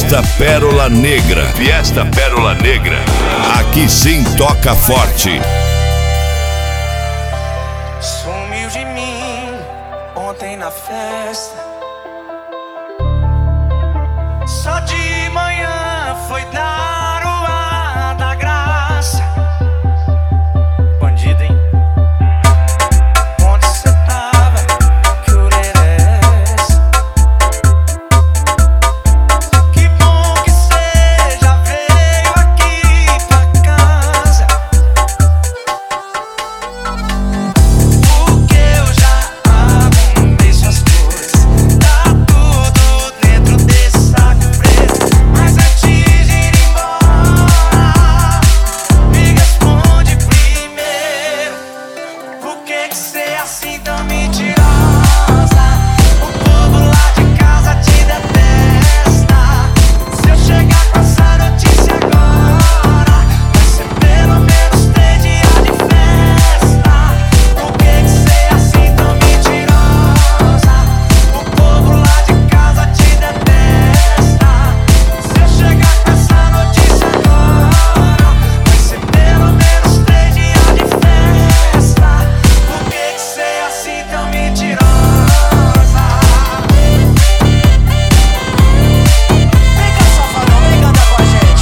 Fiesta Pérola Negra. Fiesta Pérola Negra. Aqui sim toca forte. Sumiu de mim ontem na festa. Só de manhã foi dar o ar da graça. Bandido, hein? Onde cê tava? Que orelha é essa? Que bom que cê já veio aqui pra casa. Porque eu já arrumei suas coisas. Tá tudo dentro desse saco preto. Mas antes de ir embora, me responde primeiro. Por que cê é assim tão mentirosa? O povo lá de casa te detesta. Se eu chegar com essa notícia agora, vai ser pelo menos 3 dias de festa. Por que cê é assim tão mentirosa? O povo lá de casa te detesta. Se eu chegar com essa notícia agora, vai ser pelo menos 3 dias de festa. Por que cê é assim tão mentirosa? Vem cá, safadão, vem cantar com a gente.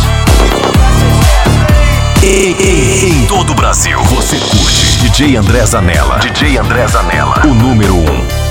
Em todo o Brasil, você curte DJ André Zanella. DJ André Zanella, o número 1.